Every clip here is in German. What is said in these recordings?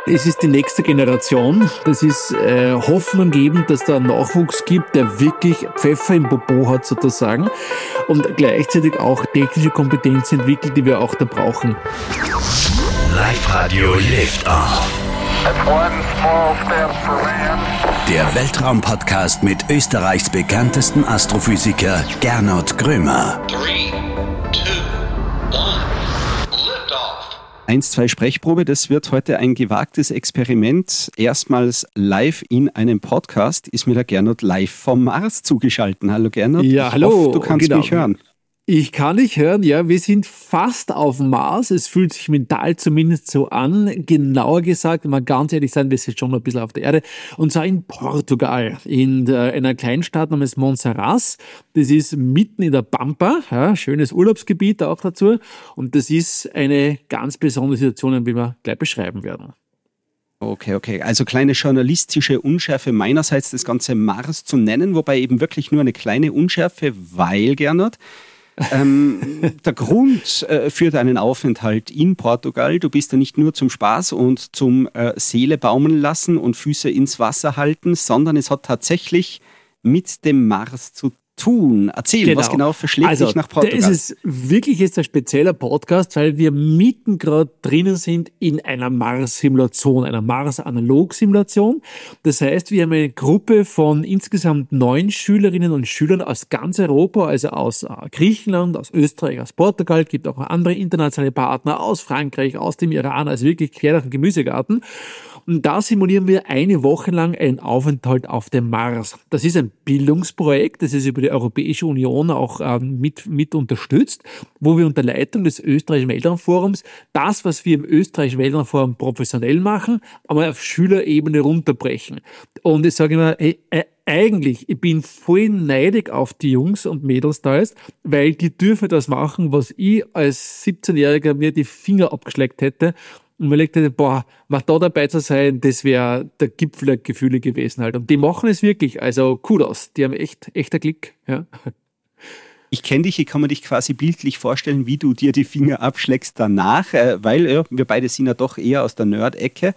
Es ist die nächste Generation. Das ist hoffnunggebend, dass da einen Nachwuchs gibt, der wirklich Pfeffer im Popo hat sozusagen und gleichzeitig auch technische Kompetenz entwickelt, die wir auch da brauchen. Live-Radio Lift Off. Der Weltraum-Podcast mit Österreichs bekanntesten Astrophysiker Gernot Grömer. 3, 2, 1, Liftoff. 1-2 Sprechprobe, das wird heute ein gewagtes Experiment. Erstmals live in einem Podcast ist mir der Gernot live vom Mars zugeschaltet. Hallo Gernot. Ja, hallo. Ich hoffe, du kannst mich hören. Ich kann dich hören, ja, wir sind fast auf dem Mars. Es fühlt sich mental zumindest so an. Genauer gesagt, wenn wir ganz ehrlich sein, wir sind schon ein bisschen auf der Erde. Und zwar in Portugal, in einer Kleinstadt namens Monsaraz. Das ist mitten in der Pampa, ja, schönes Urlaubsgebiet auch dazu. Und das ist eine ganz besondere Situation, die wir gleich beschreiben werden. Okay. Also kleine journalistische Unschärfe meinerseits, das ganze Mars zu nennen, wobei eben wirklich nur eine kleine Unschärfe, weil, Gernot, der Grund für deinen Aufenthalt in Portugal, du bist ja nicht nur zum Spaß und zum Seele baumeln lassen und Füße ins Wasser halten, sondern es hat tatsächlich mit dem Mars zu tun. Erzähl, was genau verschlägt dich nach Portugal? Das ist wirklich jetzt ein spezieller Podcast, weil wir mitten gerade drinnen sind in einer Mars-Simulation, einer Mars-Analog-Simulation. Das heißt, wir haben eine Gruppe von insgesamt 9 Schülerinnen und Schülern aus ganz Europa, also aus Griechenland, aus Österreich, aus Portugal, gibt auch andere internationale Partner aus Frankreich, aus dem Iran, also wirklich quer durch den Gemüsegarten. Und da simulieren wir eine Woche lang einen Aufenthalt auf dem Mars. Das ist ein Bildungsprojekt, das ist über die Europäische Union auch mit unterstützt, wo wir unter Leitung des Österreichischen Weltraumforums das, was wir im Österreichischen Weltraumforum professionell machen, aber auf Schülerebene runterbrechen. Und ich sage immer, eigentlich, ich bin voll neidig auf die Jungs und Mädels da ist, weil die dürfen das machen, was ich als 17-Jähriger mir die Finger abgeschleckt hätte. Und man legt halt, mal da dabei zu sein, das wäre der Gipfel der Gefühle gewesen halt. Und die machen es wirklich, also Kudos, die haben echter Glück, ja. Ich kenne dich, ich kann mir dich quasi bildlich vorstellen, wie du dir die Finger abschlägst danach, weil wir beide sind ja doch eher aus der Nerd-Ecke.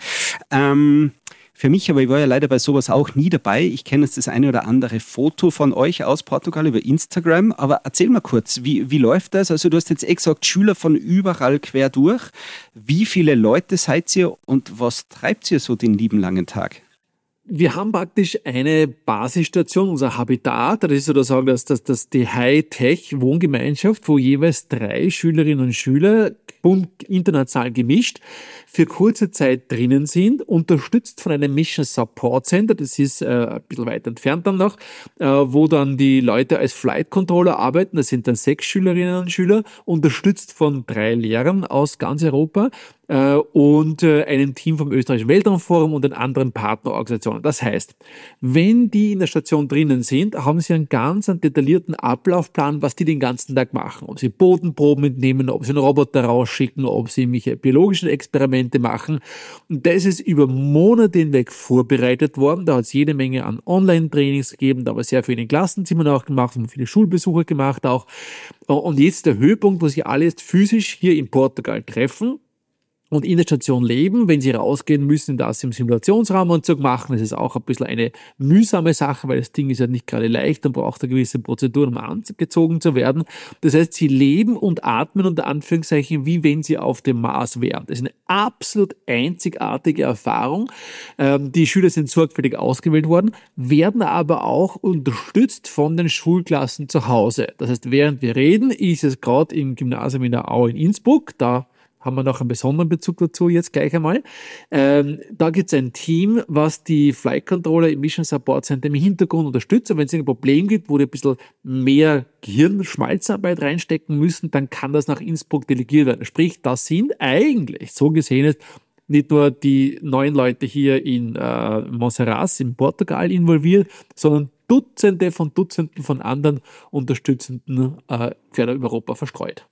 Für mich, aber ich war ja leider bei sowas auch nie dabei. Ich kenne jetzt das eine oder andere Foto von euch aus Portugal über Instagram. Aber erzähl mal kurz, wie läuft das? Also du hast jetzt gesagt, Schüler von überall quer durch. Wie viele Leute seid ihr und was treibt ihr so den lieben langen Tag? Wir haben praktisch eine Basisstation, unser Habitat, das ist sozusagen das die Hightech-Wohngemeinschaft, wo jeweils 3 Schülerinnen und Schüler international gemischt für kurze Zeit drinnen sind, unterstützt von einem Mission Support Center, das ist ein bisschen weiter entfernt dann noch, wo dann die Leute als Flight Controller arbeiten, das sind dann 6 Schülerinnen und Schüler, unterstützt von 3 Lehrern aus ganz Europa und einem Team vom Österreichischen Weltraumforum und den anderen Partnerorganisationen. Das heißt, wenn die in der Station drinnen sind, haben sie einen ganz detaillierten Ablaufplan, was die den ganzen Tag machen. Ob sie Bodenproben entnehmen, ob sie einen Roboter rausschicken, ob sie irgendwelche biologischen Experimente machen. Und das ist über Monate hinweg vorbereitet worden. Da hat es jede Menge an Online-Trainings gegeben, da haben wir sehr viele in den Klassenzimmern auch gemacht, haben viele Schulbesuche gemacht auch. Und jetzt der Höhepunkt, wo sie alle jetzt physisch hier in Portugal treffen und in der Station leben. Wenn sie rausgehen, müssen das im Simulationsraum und so machen. Das ist auch ein bisschen eine mühsame Sache, weil das Ding ist ja nicht gerade leicht und braucht eine gewisse Prozedur, um angezogen zu werden. Das heißt, sie leben und atmen unter Anführungszeichen, wie wenn sie auf dem Mars wären. Das ist eine absolut einzigartige Erfahrung. Die Schüler sind sorgfältig ausgewählt worden, werden aber auch unterstützt von den Schulklassen zu Hause. Das heißt, während wir reden, ist es gerade im Gymnasium in der Au in Innsbruck, da haben wir noch einen besonderen Bezug dazu jetzt gleich einmal. Da gibt es ein Team, was die Flight Controller im Mission Support Center im Hintergrund unterstützt. Und wenn es ein Problem gibt, wo die ein bisschen mehr Gehirnschmalzarbeit reinstecken müssen, dann kann das nach Innsbruck delegiert werden. Sprich, das sind eigentlich, so gesehen ist, nicht nur die 9 Leute hier in Monsaraz in Portugal involviert, sondern Dutzende von Dutzenden von anderen Unterstützenden quer über Europa verstreut.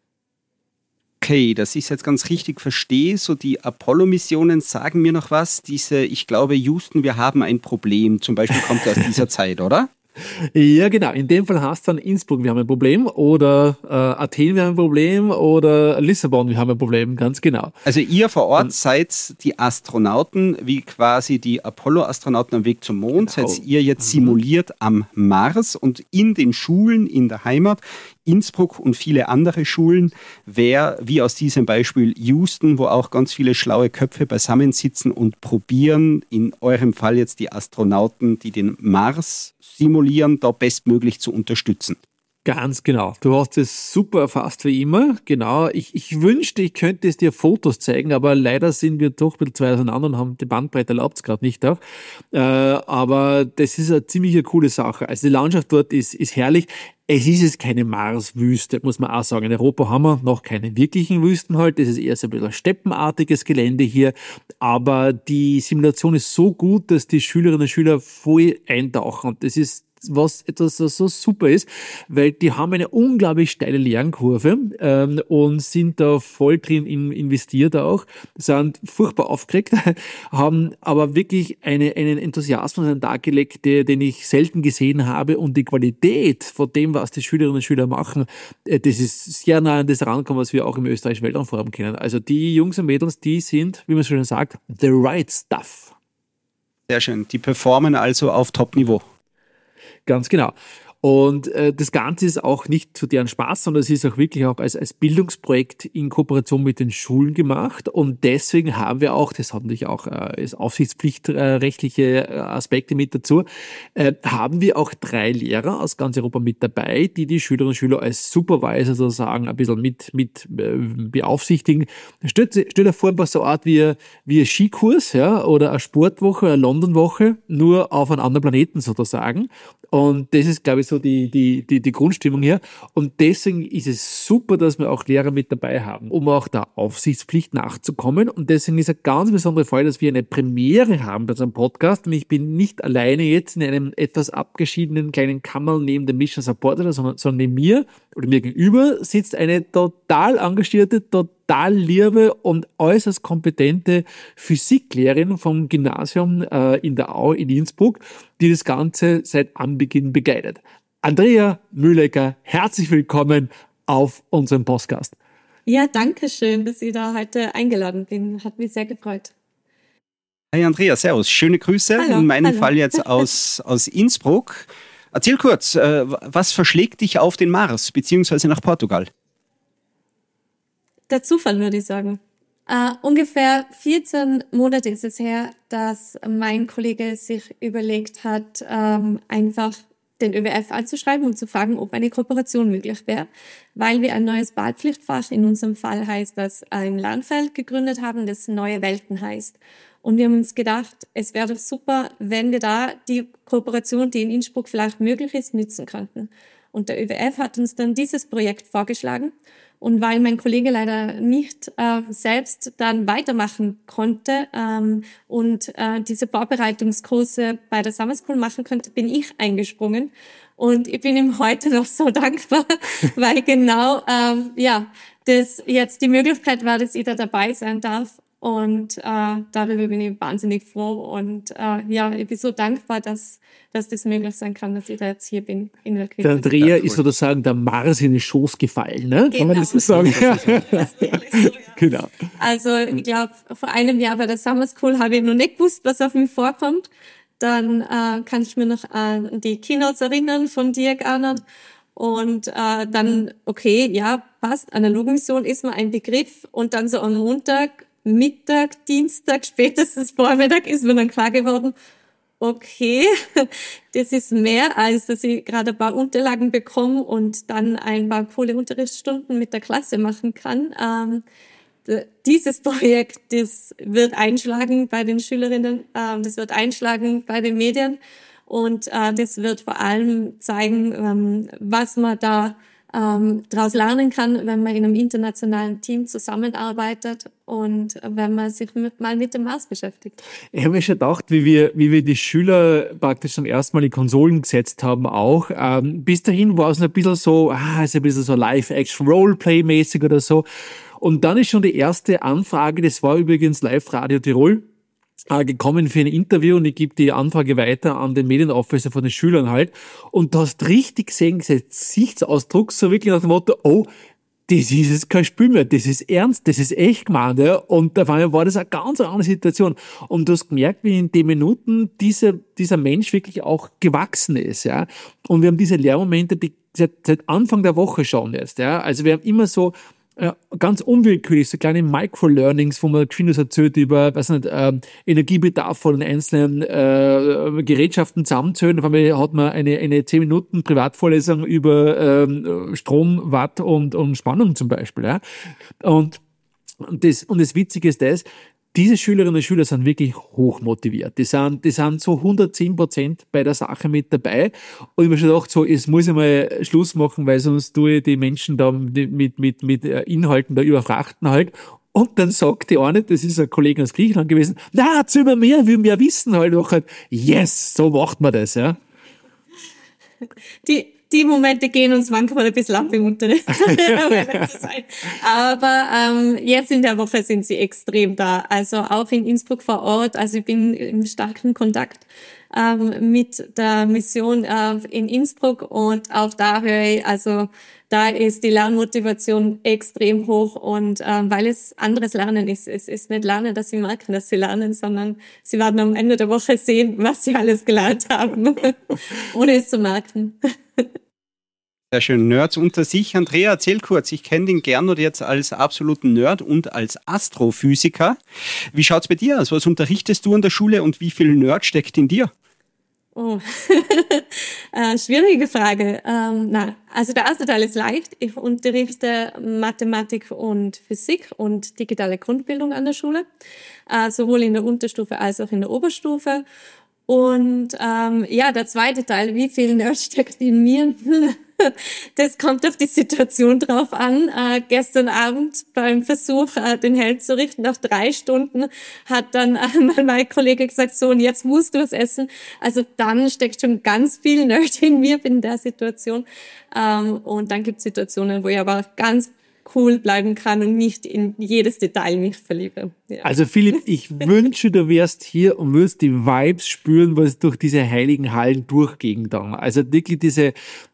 Okay, dass ich es jetzt ganz richtig verstehe, so die Apollo-Missionen sagen mir noch was. Ich glaube, Houston, wir haben ein Problem, zum Beispiel kommt aus dieser Zeit, oder? Ja, genau. In dem Fall heißt es dann Innsbruck, wir haben ein Problem, oder Athen, wir haben ein Problem, oder Lissabon, wir haben ein Problem, ganz genau. Also ihr vor Ort seid die Astronauten, wie quasi die Apollo-Astronauten am Weg zum Mond, Genau. seid ihr jetzt simuliert am Mars und in den Schulen in der Heimat, Innsbruck und viele andere Schulen, wie aus diesem Beispiel Houston, wo auch ganz viele schlaue Köpfe beisammensitzen und probieren, in eurem Fall jetzt die Astronauten, die den Mars simulieren, da bestmöglich zu unterstützen. Ganz genau. Du hast es super erfasst wie immer. Genau. Ich wünschte, ich könnte es dir Fotos zeigen, aber leider sind wir doch ein bisschen zwei auseinander und haben die Bandbreite erlaubt es gerade nicht auch. Aber das ist eine ziemlich coole Sache. Also die Landschaft dort ist herrlich. Es ist jetzt keine Marswüste, muss man auch sagen. In Europa haben wir noch keine wirklichen Wüsten halt. Das ist eher so ein bisschen steppenartiges Gelände hier. Aber die Simulation ist so gut, dass die Schülerinnen und Schüler voll eintauchen. Und das ist etwas so super ist, weil die haben eine unglaublich steile Lernkurve und sind da voll drin investiert auch, sind furchtbar aufgeregt, haben aber wirklich einen Enthusiasmus an den Tag gelegt, den ich selten gesehen habe, und die Qualität von dem, was die Schülerinnen und Schüler machen, das ist sehr nah an das rankommen, was wir auch im österreichischen Weltraumforum kennen. Also die Jungs und Mädels, die sind, wie man so schön sagt, the right stuff. Sehr schön. Die performen also auf Top-Niveau. Ganz genau. Und das Ganze ist auch nicht zu deren Spaß, sondern es ist auch wirklich auch als Bildungsprojekt in Kooperation mit den Schulen gemacht. Und deswegen haben wir auch, das hat natürlich auch als aufsichtspflichtrechtliche Aspekte mit dazu, haben wir auch 3 Lehrer aus ganz Europa mit dabei, die Schülerinnen und Schüler als Supervisor sozusagen ein bisschen mit beaufsichtigen. Stell dir vor, was so eine Art wie ein Skikurs, ja, oder eine Sportwoche, eine Londonwoche, nur auf einem anderen Planeten sozusagen. Und das ist, glaube ich, so die Grundstimmung hier. Und deswegen ist es super, dass wir auch Lehrer mit dabei haben, um auch der Aufsichtspflicht nachzukommen. Und deswegen ist eine ganz besondere Freude, dass wir eine Premiere haben bei unserem Podcast. Und ich bin nicht alleine jetzt in einem etwas abgeschiedenen kleinen Kammer neben dem Mission Supporter, sondern neben mir oder mir gegenüber sitzt eine total engagierte, total liebe und äußerst kompetente Physiklehrerin vom Gymnasium in der Au in Innsbruck, die das Ganze seit Anbeginn begleitet. Andrea Mühlecker, herzlich willkommen auf unserem Podcast. Ja, danke schön, dass ich da heute eingeladen bin. Hat mich sehr gefreut. Hey Andrea, servus. Schöne Grüße. Hallo, in meinem hallo. Fall jetzt aus Innsbruck. Erzähl kurz, was verschlägt dich auf den Mars, beziehungsweise nach Portugal? Der Zufall, würde ich sagen. Ungefähr 14 Monate ist es her, dass mein Kollege sich überlegt hat, einfach den ÖWF anzuschreiben und zu fragen, ob eine Kooperation möglich wäre, weil wir ein neues Wahlpflichtfach, in unserem Fall heißt das, ein Lernfeld gegründet haben, das Neue Welten heißt. Und wir haben uns gedacht, es wäre doch super, wenn wir da die Kooperation, die in Innsbruck vielleicht möglich ist, nützen könnten. Und der ÖWF hat uns dann dieses Projekt vorgeschlagen. Und weil mein Kollege leider nicht selbst dann weitermachen konnte und diese Vorbereitungskurse bei der Summer School machen könnte, bin ich eingesprungen. Und ich bin ihm heute noch so dankbar, weil genau das jetzt die Möglichkeit war, dass ich da dabei sein darf. Und darüber bin ich wahnsinnig froh. Und ich bin so dankbar, dass das möglich sein kann, dass ich da jetzt hier bin. In der Der Andrea ist sozusagen der Mars in den Schoß gefallen, ne? Kann man das so sagen? Das ist wirklich so, ja. Genau. Also ich glaube, vor einem Jahr bei der Summer School habe ich noch nicht gewusst, was auf mich vorkommt. Dann kann ich mir noch an die Keynotes erinnern von dir, Gernot. Und dann, okay, ja, passt, Analogmission ist mir ein Begriff. Und dann so am Montag, Mittag, Dienstag, spätestens Vormittag ist mir dann klar geworden, okay, das ist mehr, als dass ich gerade ein paar Unterlagen bekomme und dann ein paar coole Unterrichtsstunden mit der Klasse machen kann. Dieses Projekt, das wird einschlagen bei den Schülerinnen, das wird einschlagen bei den Medien und das wird vor allem zeigen, was man da daraus lernen kann, wenn man in einem internationalen Team zusammenarbeitet und wenn man sich mal mit dem Mars beschäftigt. Ich habe mir schon gedacht, wie wir die Schüler praktisch zum ersten Mal in Konsolen gesetzt haben auch. Bis dahin war es noch ein bisschen so, ist ein bisschen so Live-Action-Roleplay-mäßig oder so. Und dann ist schon die erste Anfrage, das war übrigens Live-Radio Tirol, gekommen für ein Interview und ich gebe die Anfrage weiter an den Medienofficer von den Schülern halt. Und du hast richtig gesehen, dieser Gesichtsausdruck, so wirklich nach dem Motto, oh, das ist jetzt kein Spiel mehr, das ist ernst, das ist echt gemeint, ja. Und auf einmal war das eine ganz andere Situation. Und du hast gemerkt, wie in den Minuten dieser Mensch wirklich auch gewachsen ist, ja. Und wir haben diese Lehrmomente, die seit Anfang der Woche schon jetzt, ja. Also wir haben immer so, ganz unwillkürlich, so kleine Micro-Learnings, wo man geschwind erzählt über, weiß nicht, Energiebedarf von den einzelnen Gerätschaften zusammenzählen. Auf einmal hat man eine 10 Minuten Privatvorlesung über Strom, Watt und Spannung zum Beispiel. Ja? Und das Witzige ist das, diese Schülerinnen und Schüler sind wirklich hoch motiviert. Die sind so 110% bei der Sache mit dabei. Und ich mir schon gedacht, so, jetzt muss ich mal Schluss machen, weil sonst tue ich die Menschen da mit Inhalten da überfrachten halt. Und dann sagt die eine, das ist ein Kollege aus Griechenland gewesen, na, erzähl mir mehr, will mehr wissen halt. Und halt, yes, so macht man das, ja. Die Momente gehen uns manchmal ein bisschen ab im Unterricht. Aber jetzt in der Woche sind sie extrem da. Also auch in Innsbruck vor Ort. Also ich bin im starken Kontakt mit der Mission in Innsbruck und auch da höre ich, also da ist die Lernmotivation extrem hoch und weil es anderes Lernen ist. Es ist nicht Lernen, dass sie merken, dass sie lernen, sondern sie werden am Ende der Woche sehen, was sie alles gelernt haben, ohne es zu merken. Sehr schön. Nerds unter sich. Andrea, erzähl kurz. Ich kenne den Gernot jetzt als absoluten Nerd und als Astrophysiker. Wie schaut's bei dir aus? Was unterrichtest du an der Schule und wie viel Nerd steckt in dir? Oh, schwierige Frage. Also der erste Teil ist leicht. Ich unterrichte Mathematik und Physik und digitale Grundbildung an der Schule, sowohl in der Unterstufe als auch in der Oberstufe. Und der zweite Teil, wie viel Nerd steckt in mir? Das kommt auf die Situation drauf an. Gestern Abend beim Versuch, den Helm zu richten, nach 3 Stunden, hat dann mein Kollege gesagt, so, und jetzt musst du es essen. Also dann steckt schon ganz viel Nerd in mir in der Situation. Und dann gibt es Situationen, wo ich aber ganz cool bleiben kann und nicht in jedes Detail mich verliebe. Ja. Also Philipp, ich wünsche, du wärst hier und würdest die Vibes spüren, was durch diese heiligen Hallen durchgehen dann. Also wirklich diese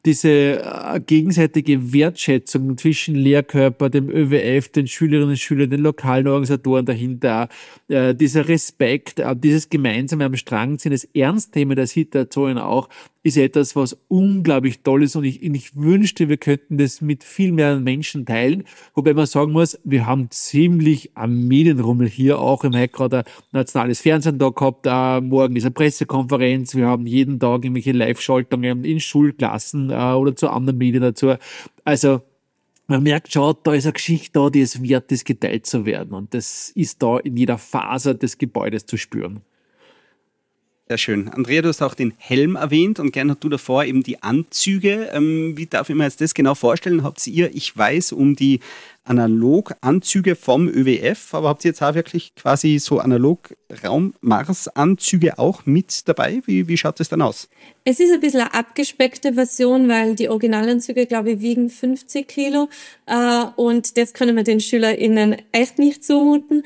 gegenseitige Wertschätzung zwischen Lehrkörper, dem ÖWF, den Schülerinnen und Schülern, den lokalen Organisatoren dahinter, dieser Respekt, dieses gemeinsame am Strang ziehen, das Ernstnehmen der Situation auch, ist etwas, was unglaublich toll ist und ich wünschte, wir könnten das mit viel mehr Menschen teilen, wobei man sagen muss, wir haben ziemlich am Medienrummel hier auch. Wir haben heute gerade ein nationales Fernsehen da gehabt, morgen ist eine Pressekonferenz, wir haben jeden Tag irgendwelche Live-Schaltungen in Schulklassen oder zu anderen Medien dazu. Also man merkt schon, da ist eine Geschichte da, die es wert ist, geteilt zu werden und das ist da in jeder Faser des Gebäudes zu spüren. Sehr schön. Andrea, du hast auch den Helm erwähnt und gerne du davor eben die Anzüge. Wie darf ich mir jetzt das genau vorstellen? Habt ihr, ich weiß, um die Analog-Anzüge vom ÖWF, aber habt ihr jetzt auch wirklich quasi so Analog-Raum-Mars-Anzüge auch mit dabei? Wie schaut das dann aus? Es ist ein bisschen eine abgespeckte Version, weil die Originalanzüge, glaube ich, wiegen 50 Kilo und das können wir den SchülerInnen echt nicht zumuten.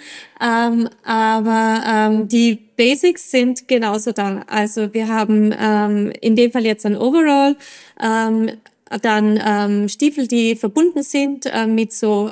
Aber die Basics sind genauso da. Also wir haben in dem Fall jetzt ein Overall, dann Stiefel, die verbunden sind mit so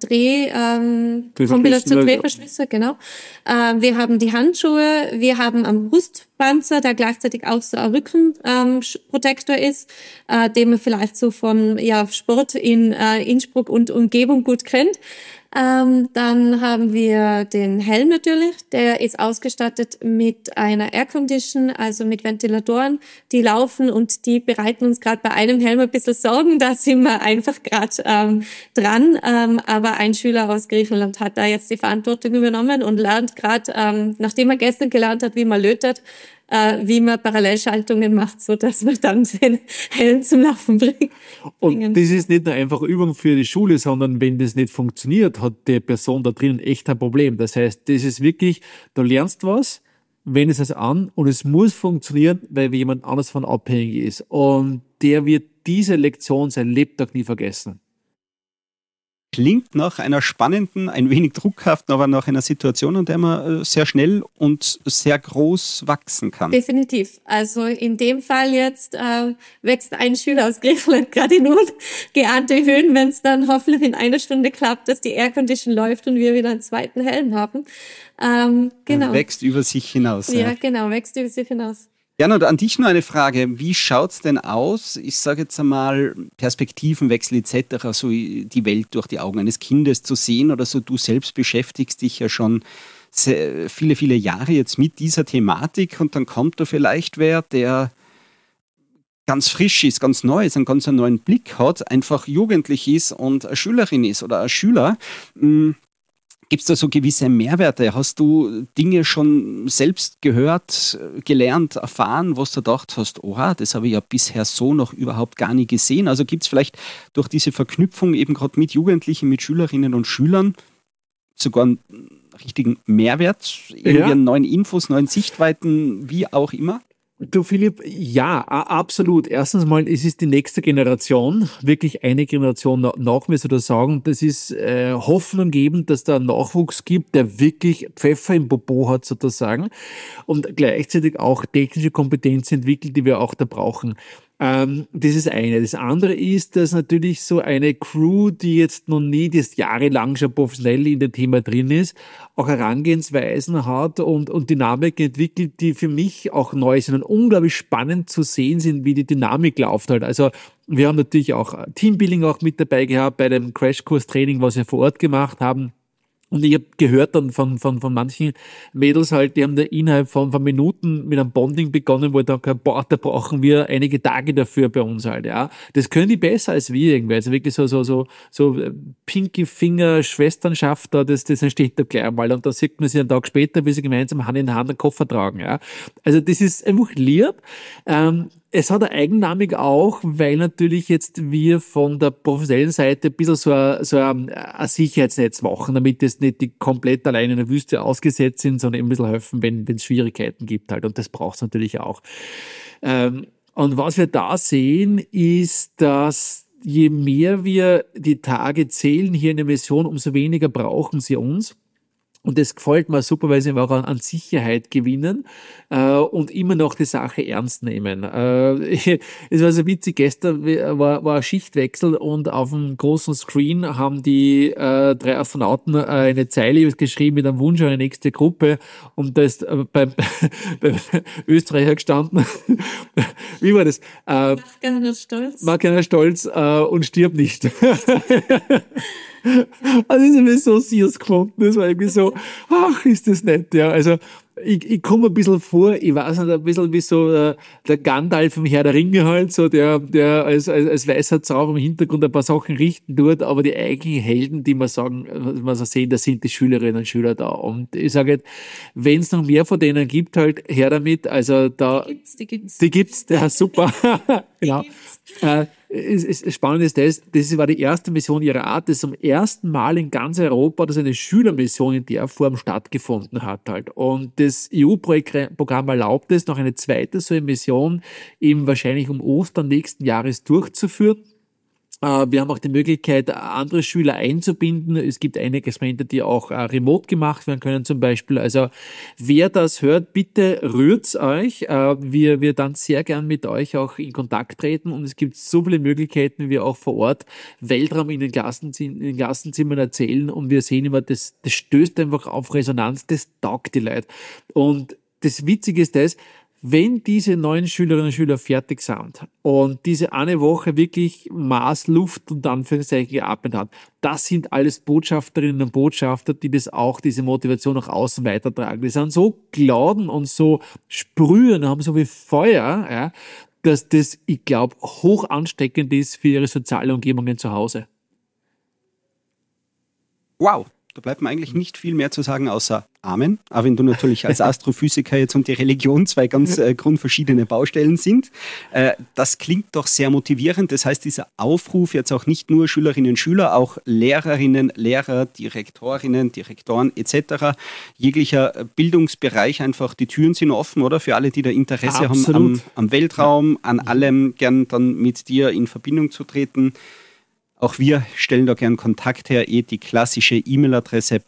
Drehverschlüsse, genau. Wir haben die Handschuhe, wir haben am Brustpanzer, der gleichzeitig auch so ein Rückenprotektor ist, den man vielleicht so von Sport in Innsbruck und Umgebung gut kennt. Dann haben wir den Helm natürlich, der ist ausgestattet mit einer Air Condition, also mit Ventilatoren, die laufen und die bereiten uns gerade bei einem Helm ein bisschen Sorgen, da sind wir einfach gerade dran, aber ein Schüler aus Griechenland hat da jetzt die Verantwortung übernommen und lernt gerade, nachdem er gestern gelernt hat, wie man lötet, wie man Parallelschaltungen macht, so dass man dann den Helm zum Laufen bringt. Und das ist nicht nur einfach Übung für die Schule, sondern wenn das nicht funktioniert, hat die Person da drinnen echt ein Problem. Das heißt, das ist wirklich, du lernst was, wendest es an und es muss funktionieren, weil jemand anders von abhängig ist. Und der wird diese Lektion sein Lebtag nie vergessen. Klingt nach einer spannenden, ein wenig druckhaften, aber nach einer Situation, in der man sehr schnell und sehr groß wachsen kann. Definitiv. Also in dem Fall jetzt wächst ein Schüler aus Griechenland gerade in ungeahnte Höhen, wenn es dann hoffentlich in einer Stunde klappt, dass die Aircondition läuft und wir wieder einen zweiten Helm haben. Genau. Wächst über sich hinaus. Ja, genau, wächst über sich hinaus. Jan, und an dich nur eine Frage. Wie schaut es denn aus? Ich sage jetzt einmal, Perspektivenwechsel etc., so die Welt durch die Augen eines Kindes zu sehen oder so. Du selbst beschäftigst dich ja schon viele, viele Jahre jetzt mit dieser Thematik und dann kommt da vielleicht wer, der ganz frisch ist, ganz neu ist, einen ganz neuen Blick hat, einfach jugendlich ist und eine Schülerin ist oder ein Schüler. Gibt es da so gewisse Mehrwerte? Hast du Dinge schon selbst gehört, gelernt, erfahren, was du gedacht hast, oha, das habe ich ja bisher so noch überhaupt gar nie gesehen? Also gibt es vielleicht durch diese Verknüpfung eben gerade mit Jugendlichen, mit Schülerinnen und Schülern sogar einen richtigen Mehrwert? Irgendwie neuen Infos, neuen Sichtweiten, wie auch immer? Du Philipp, ja, absolut. Erstens mal, es ist die nächste Generation, wirklich eine Generation nach mir, soll ich sagen. Das ist Hoffnung geben, dass da einen Nachwuchs gibt, der wirklich Pfeffer im Popo hat, sozusagen, und gleichzeitig auch technische Kompetenz entwickelt, die wir auch da brauchen. Das ist eine. Das andere ist, dass natürlich so eine Crew, die jetzt noch nie das jahrelang schon professionell in dem Thema drin ist, auch Herangehensweisen hat und Dynamik entwickelt, die für mich auch neu sind und unglaublich spannend zu sehen sind, wie die Dynamik läuft halt. Also wir haben natürlich auch Teambuilding auch mit dabei gehabt bei dem Crashkurs-Training, was wir vor Ort gemacht haben. Und ich habe gehört dann von manchen Mädels halt, die haben da innerhalb von Minuten mit einem Bonding begonnen, wo ich dachte, boah, da brauchen wir einige Tage dafür bei uns halt, ja. Das können die besser als wir irgendwie. Also wirklich so pinky Finger Schwesternschaft da, das entsteht da gleich einmal. Und da sieht man sich einen Tag später, wie sie gemeinsam Hand in Hand einen Koffer tragen, ja. Also das ist einfach lieb. Es hat eine Eigendynamik auch, weil natürlich jetzt wir von der professionellen Seite ein bisschen so ein Sicherheitsnetz machen, damit es nicht die komplett alleine in der Wüste ausgesetzt sind, sondern eben ein bisschen helfen, wenn es Schwierigkeiten gibt halt. Und das braucht es natürlich auch. Und was wir da sehen, ist, dass je mehr wir die Tage zählen hier in der Mission, umso weniger brauchen sie uns. Und das gefällt mir super, weil sie auch an Sicherheit gewinnen und immer noch die Sache ernst nehmen. Es war so witzig, gestern war ein Schichtwechsel und auf dem großen Screen haben die 3 Astronauten eine Zeile geschrieben mit einem Wunsch an eine nächste Gruppe und da ist beim Österreicher gestanden. Wie war das? Mach keiner stolz. Mach keiner stolz und stirb nicht. Also das ist mir so süß gefunden, das war irgendwie so, ach, ist das nett, ja, also ich komme ein bisschen vor, ich weiß nicht, ein bisschen wie so der Gandalf im Herr der Ringe halt, so der als weißer Zauber im Hintergrund ein paar Sachen richten tut, aber die eigentlichen Helden, die man so sehen, das sind die Schülerinnen und Schüler da. Und ich sage halt, wenn es noch mehr von denen gibt, halt her damit, also da... Die gibt's, ja, super. Genau. Spannend ist das war die erste Mission ihrer Art, das zum ersten Mal in ganz Europa, dass eine Schülermission in der Form stattgefunden hat halt. Und das EU-Programm erlaubt es, noch eine zweite so eine Mission eben wahrscheinlich um Ostern nächsten Jahres durchzuführen. Wir haben auch die Möglichkeit, andere Schüler einzubinden. Es gibt einige Experimente, die auch remote gemacht werden können zum Beispiel. Also wer das hört, bitte rührt's euch. Wir dann sehr gern mit euch auch in Kontakt treten und es gibt so viele Möglichkeiten, wie wir auch vor Ort Weltraum in den Klassenzimmern erzählen und wir sehen immer, das stößt einfach auf Resonanz, das taugt die Leute. Und das Witzige ist das, wenn diese neuen Schülerinnen und Schüler fertig sind und diese eine Woche wirklich Maßluft und Anführungszeichen geatmet hat, das sind alles Botschafterinnen und Botschafter, die das auch, diese Motivation nach außen weitertragen. Die sind so geladen und so sprühen, haben so wie Feuer, ja, dass das, ich glaube, hoch ansteckend ist für ihre soziale Umgebungen zu Hause. Wow. Da bleibt mir eigentlich nicht viel mehr zu sagen, außer Amen. Aber wenn du natürlich als Astrophysiker jetzt und die Religion zwei ganz grundverschiedene Baustellen sind. Das klingt doch sehr motivierend. Das heißt, dieser Aufruf jetzt auch nicht nur Schülerinnen und Schüler, auch Lehrerinnen, Lehrer, Direktorinnen, Direktoren etc. Jeglicher Bildungsbereich einfach, die Türen sind offen, oder? Für alle, die da Interesse haben am Weltraum, an allem, gern dann mit dir in Verbindung zu treten. Auch wir stellen da gern Kontakt her, die klassische E-Mail-Adresse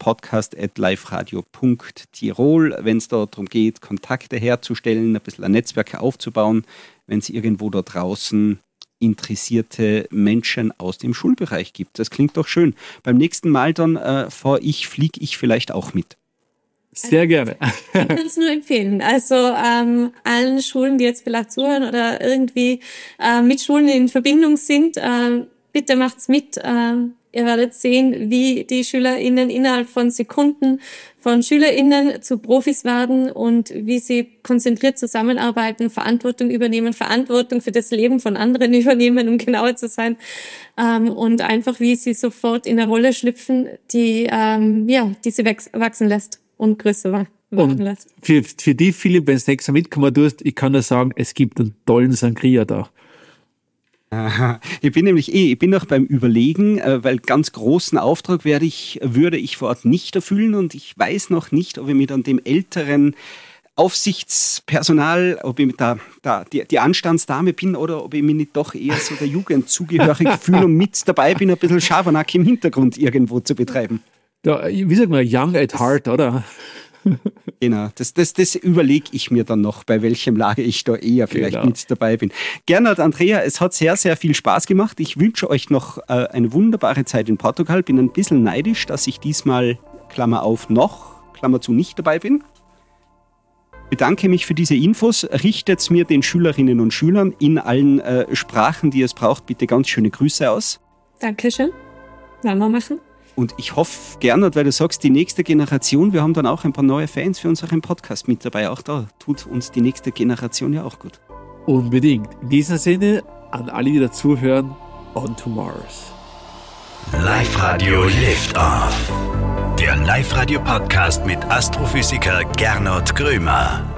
podcast@liveradio.tirol, wenn es darum geht, Kontakte herzustellen, ein bisschen ein Netzwerk aufzubauen, wenn es irgendwo da draußen interessierte Menschen aus dem Schulbereich gibt. Das klingt doch schön. Beim nächsten Mal dann fliege ich vielleicht auch mit. Sehr gerne. Ich kann es nur empfehlen. Also allen Schulen, die jetzt vielleicht zuhören oder irgendwie mit Schulen in Verbindung sind, bitte macht's mit. Ihr werdet sehen, wie die SchülerInnen innerhalb von Sekunden von SchülerInnen zu Profis werden und wie sie konzentriert zusammenarbeiten, Verantwortung übernehmen, Verantwortung für das Leben von anderen übernehmen, um genauer zu sein. Und einfach, wie sie sofort in eine Rolle schlüpfen, die sie wachsen lässt und größer werden lässt. Für die, Philipp, wenn du nächstes Mal mitkommen tust, ich kann nur sagen, es gibt einen tollen Sangria da. Aha. Ich bin noch beim Überlegen, weil ganz großen Auftrag würde ich vor Ort nicht erfüllen und ich weiß noch nicht, ob ich mit an dem älteren Aufsichtspersonal, ob ich die Anstandsdame bin oder ob ich mich nicht doch eher so der Jugend zugehörig fühle und mit dabei bin, ein bisschen Schabernack im Hintergrund irgendwo zu betreiben. Ja, wie sagt man, young at heart, oder? Genau, das überlege ich mir dann noch, bei welchem Lager ich da eher vielleicht mit dabei bin. Gernot, Andrea, es hat sehr, sehr viel Spaß gemacht. Ich wünsche euch noch eine wunderbare Zeit in Portugal. Bin ein bisschen neidisch, dass ich diesmal, Klammer auf, noch, Klammer zu, nicht dabei bin. Bedanke mich für diese Infos. Richtet mir den Schülerinnen und Schülern in allen Sprachen, die es braucht, bitte ganz schöne Grüße aus. Dankeschön. Werden wir machen. Und ich hoffe, Gernot, weil du sagst, die nächste Generation, wir haben dann auch ein paar neue Fans für unseren Podcast mit dabei. Auch da tut uns die nächste Generation ja auch gut. Unbedingt. In diesem Sinne, an alle, die dazuhören, on to Mars. Live-Radio Lift Off. Der Live-Radio-Podcast mit Astrophysiker Gernot Grömer.